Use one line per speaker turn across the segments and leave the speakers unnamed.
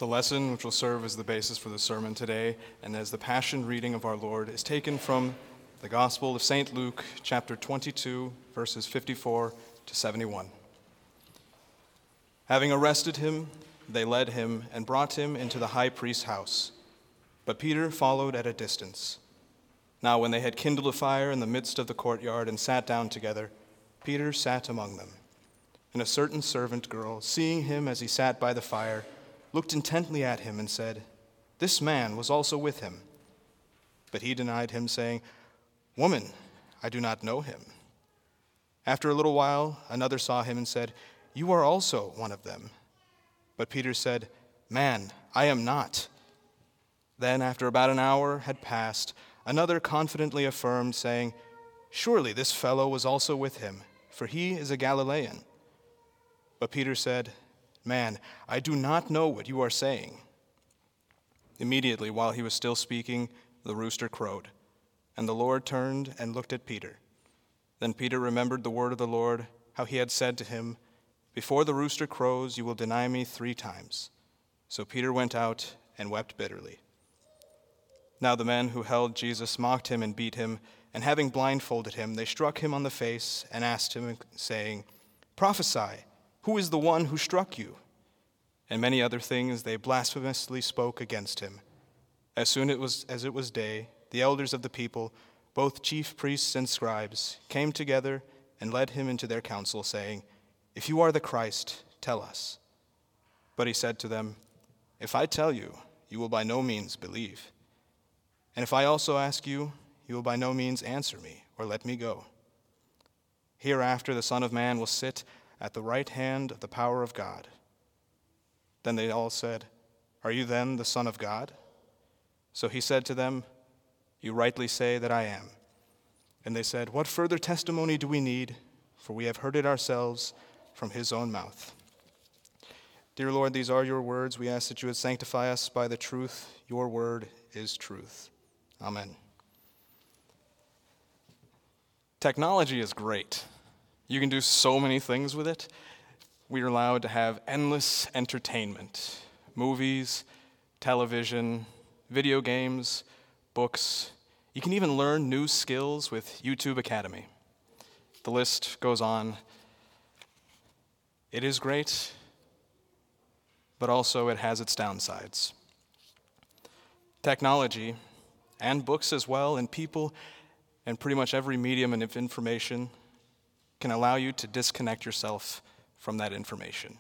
The lesson which will serve as the basis for the sermon today and as the Passion reading of our Lord is taken from the Gospel of St. Luke, chapter 22, verses 54 to 71. Having arrested him, they led him and brought him into the high priest's house. But Peter followed at a distance. Now when they had kindled a fire in the midst of the courtyard and sat down together, Peter sat among them. And a certain servant girl, seeing him as he sat by the fire, looked intently at him and said, "This man was also with him." But he denied him, saying, "Woman, I do not know him." After a little while, another saw him and said, "You are also one of them." But Peter said, "Man, I am not." Then, after about an hour had passed, another confidently affirmed, saying, "Surely this fellow was also with him, for he is a Galilean." But Peter said, "Man, I do not know what you are saying." Immediately, while he was still speaking, the rooster crowed, and the Lord turned and looked at Peter. Then Peter remembered the word of the Lord, how he had said to him, "Before the rooster crows, you will deny me 3 times." So Peter went out and wept bitterly. Now the men who held Jesus mocked him and beat him, and having blindfolded him, they struck him on the face and asked him, saying, "Prophesy, who is the one who struck you?" And many other things they blasphemously spoke against him. As soon as it was day, the elders of the people, both chief priests and scribes, came together and led him into their council, saying, "If you are the Christ, tell us." But he said to them, "If I tell you, you will by no means believe. And if I also ask you, you will by no means answer me or let me go. Hereafter the Son of Man will sit at the right hand of the power of God." Then they all said, "Are you then the Son of God?" So he said to them, "You rightly say that I am." And they said, "What further testimony do we need? For we have heard it ourselves from his own mouth." Dear Lord, these are your words. We ask that you would sanctify us by the truth. Your word is truth. Amen. Technology is great. You can do so many things with it. We are allowed to have endless entertainment, movies, television, video games, books. You can even learn new skills with YouTube Academy. The list goes on. It is great, but also it has its downsides. Technology, and books as well, and people, and pretty much every medium of information can allow you to disconnect yourself from that information.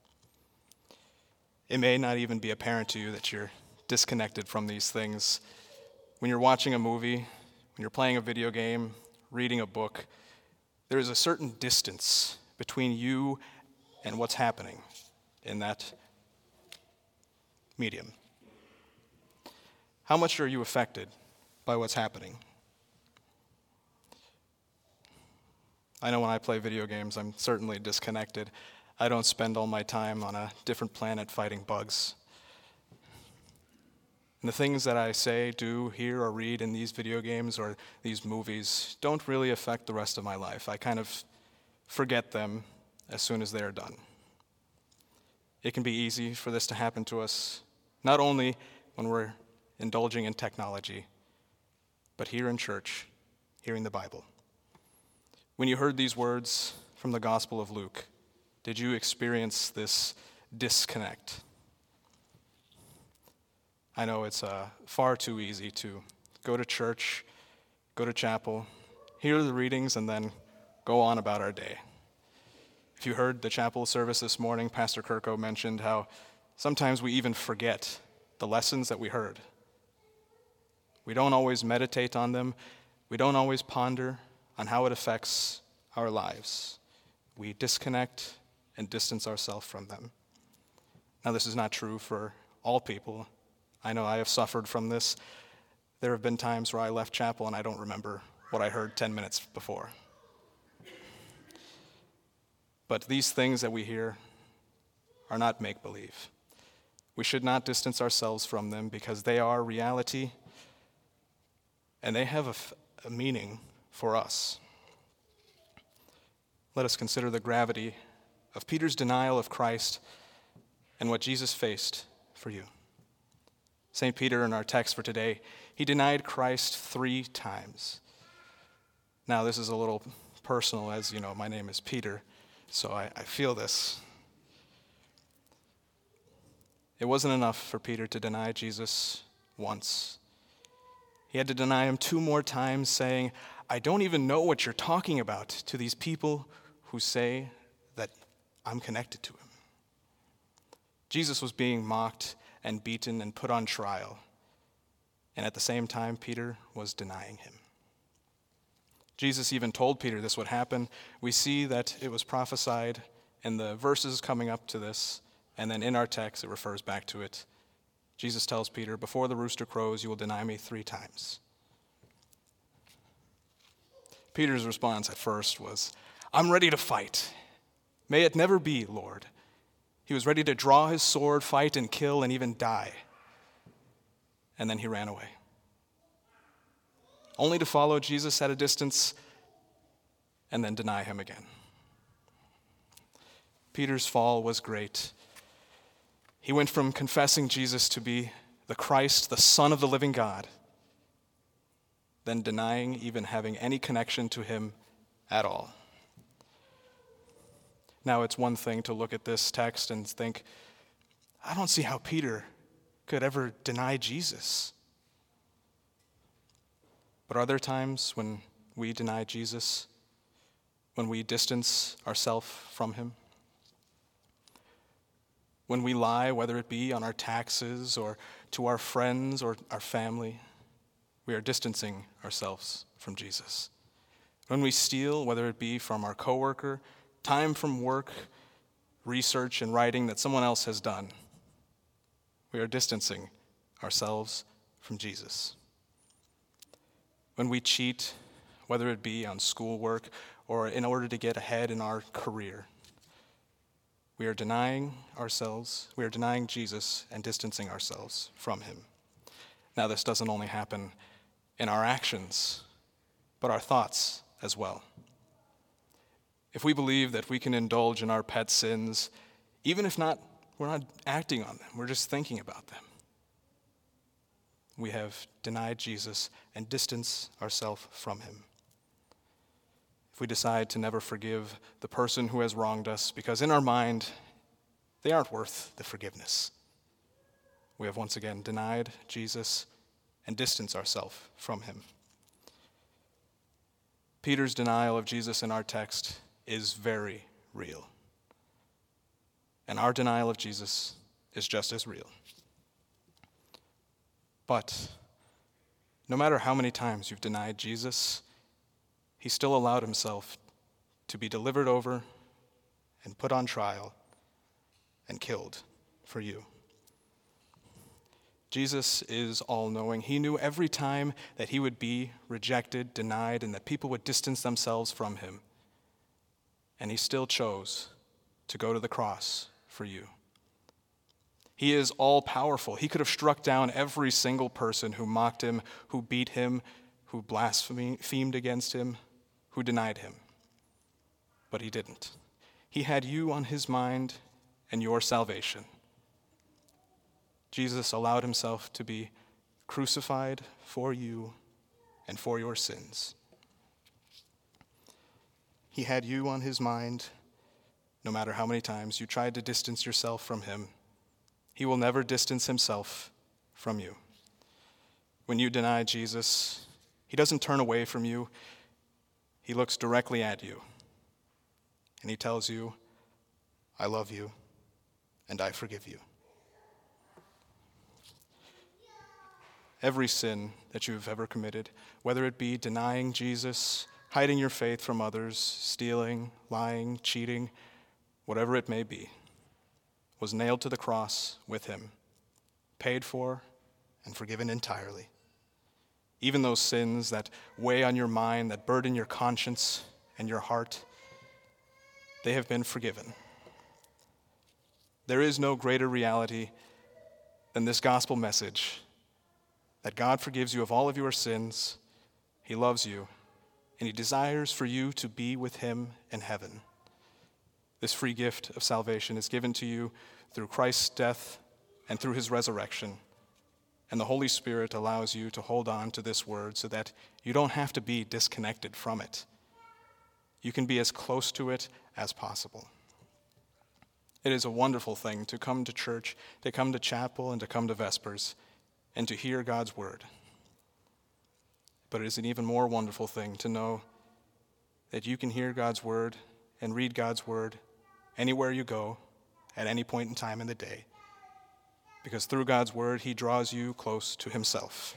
It may not even be apparent to you that you're disconnected from these things. When you're watching a movie, when you're playing a video game, reading a book, there is a certain distance between you and what's happening in that medium. How much are you affected by what's happening? I know when I play video games, I'm certainly disconnected. I don't spend all my time on a different planet fighting bugs. And the things that I say, do, hear, or read in these video games or these movies don't really affect the rest of my life. I kind of forget them as soon as they are done. It can be easy for this to happen to us, not only when we're indulging in technology, but here in church, hearing the Bible. When you heard these words from the Gospel of Luke, did you experience this disconnect? I know it's far too easy to go to church, go to chapel, hear the readings, and then go on about our day. If you heard the chapel service this morning, Pastor Kirko mentioned how sometimes we even forget the lessons that we heard. We don't always meditate on them. We don't always ponder on how it affects our lives. We disconnect and distance ourselves from them. Now, this is not true for all people. I know I have suffered from this. There have been times where I left chapel and I don't remember what I heard 10 minutes before. But these things that we hear are not make-believe. We should not distance ourselves from them because they are reality and they have a meaning for us. Let us consider the gravity of Peter's denial of Christ and what Jesus faced for you. St. Peter, in our text for today, he denied Christ 3 times. Now, this is a little personal, as you know, my name is Peter, so I feel this. It wasn't enough for Peter to deny Jesus once. He had to deny him 2 more times, saying, I don't even know what you're talking about, to these people who say that I'm connected to him. Jesus was being mocked and beaten and put on trial, and at the same time, Peter was denying him. Jesus even told Peter this would happen. We see that it was prophesied in the verses coming up to this, and then in our text it refers back to it. Jesus tells Peter, before the rooster crows, you will deny me 3 times. Peter's response at first was, I'm ready to fight. May it never be, Lord. He was ready to draw his sword, fight and kill, and even die. And then he ran away, only to follow Jesus at a distance and then deny him again. Peter's fall was great. He went from confessing Jesus to be the Christ, the Son of the living God, then denying even having any connection to him at all. Now, it's one thing to look at this text and think, I don't see how Peter could ever deny Jesus. But are there times when we deny Jesus, when we distance ourselves from him? When we lie, whether it be on our taxes or to our friends or our family, we are distancing ourselves from Jesus. When we steal, whether it be from our coworker, time from work, research and writing that someone else has done, we are distancing ourselves from Jesus. When we cheat, whether it be on schoolwork or in order to get ahead in our career, we are denying ourselves, we are denying Jesus and distancing ourselves from him. Now, this doesn't only happen in our actions, but our thoughts as well. If we believe that we can indulge in our pet sins, even if we're not acting on them, we're just thinking about them, we have denied Jesus and distanced ourselves from him. If we decide to never forgive the person who has wronged us because in our mind, they aren't worth the forgiveness, we have once again denied Jesus and distanced ourselves from him. Peter's denial of Jesus in our text is very real. And our denial of Jesus is just as real. But no matter how many times you've denied Jesus, he still allowed himself to be delivered over and put on trial and killed for you. Jesus is all-knowing. He knew every time that he would be rejected, denied, and that people would distance themselves from him. And he still chose to go to the cross for you. He is all-powerful. He could have struck down every single person who mocked him, who beat him, who blasphemed against him, who denied him. But he didn't. He had you on his mind and your salvation. Jesus allowed himself to be crucified for you and for your sins. He had you on his mind no matter how many times you tried to distance yourself from him. He will never distance himself from you. When you deny Jesus, he doesn't turn away from you. He looks directly at you, and he tells you, I love you, and I forgive you. Every sin that you've ever committed, whether it be denying Jesus, hiding your faith from others, stealing, lying, cheating, whatever it may be, was nailed to the cross with him, paid for and forgiven entirely. Even those sins that weigh on your mind, that burden your conscience and your heart, they have been forgiven. There is no greater reality than this gospel message that God forgives you of all of your sins, he loves you, and he desires for you to be with him in heaven. This free gift of salvation is given to you through Christ's death and through his resurrection. And the Holy Spirit allows you to hold on to this word so that you don't have to be disconnected from it. You can be as close to it as possible. It is a wonderful thing to come to church, to come to chapel, and to come to Vespers, and to hear God's word. But it is an even more wonderful thing to know that you can hear God's word and read God's word anywhere you go, at any point in time in the day. Because through God's word, he draws you close to himself.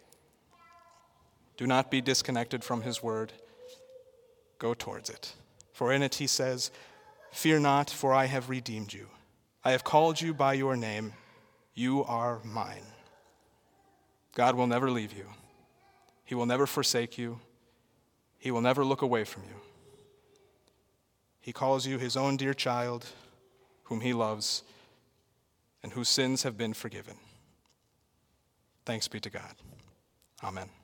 Do not be disconnected from his word. Go towards it. For in it he says, "Fear not, for I have redeemed you. I have called you by your name. You are mine." God will never leave you. He will never forsake you. He will never look away from you. He calls you his own dear child, whom he loves, and whose sins have been forgiven. Thanks be to God. Amen.